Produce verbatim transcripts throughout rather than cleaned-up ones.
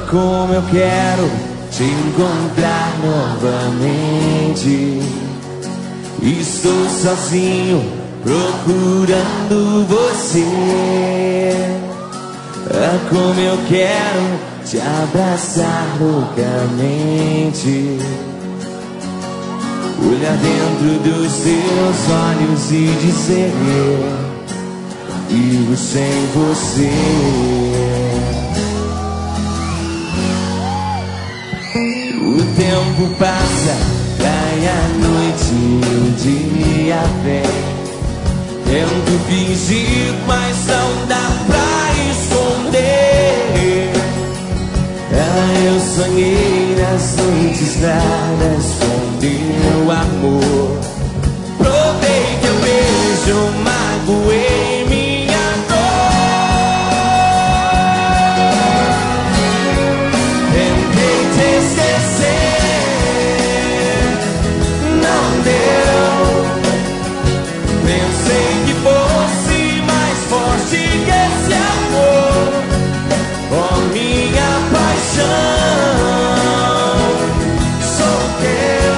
como eu quero te encontrar novamente. Estou sozinho procurando você. Ah, como eu quero te abraçar loucamente, olhar dentro dos seus olhos e dizer: vivo sem você. O tempo passa, cai a noite e o dia vem. Tento fingir, mas não dá pra esconder. Ah, eu sonhei nas noites claras com teu amor. Provei teu beijo, magoei minha dor. Tentei te esquecer, não deu. Pensei que fosse mais forte que esse amor. Oh, minha paixão, sou teu.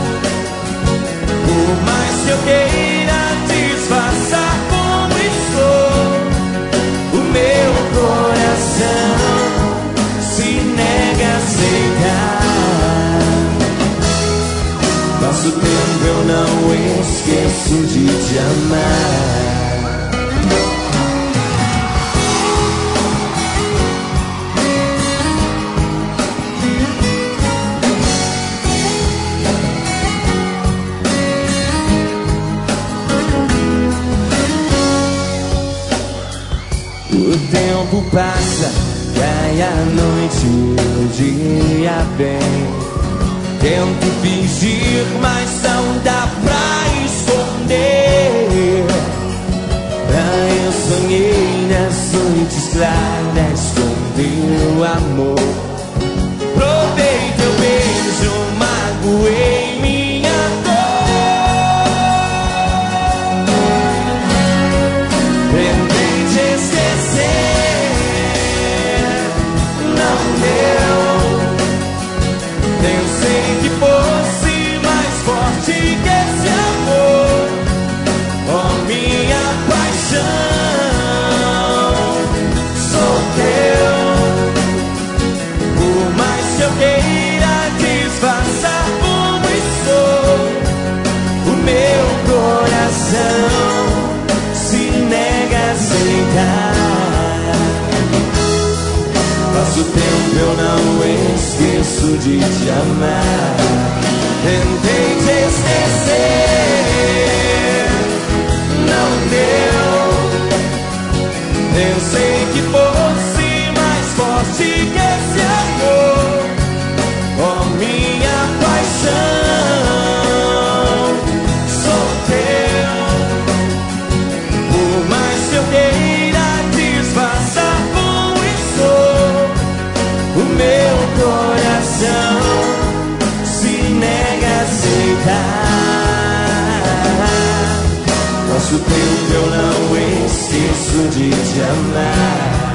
Por mais que eu queira disfarçar como estou, o meu coração se nega a aceitar. Passo tempo, eu não esqueço de te amar. O tempo passa, cai a noite e o dia vem. Tento fingir, mas não dá pra esconder. Ah, eu sonhei nas noites claras com teu amor. Provei teu beijo, magoei minha dor. Tentei te esquecer, não deu. Pensei que fosse mais forte que esse amor. Oh, minha paixão, sou teu. Por mais que eu queira disfarçar como estou, o meu coração se nega a aceitar. Passo tempo, eu não esqueço de te amar. Tentei te esquecer, não deu. Pensei que fosse mais forte que esse amor. Oh, minha paixão, sou teu. Por mais que eu queira disfarçar como estou, o meu coração se nega a aceitar. Nosso tempo, eu não esqueço de te amar.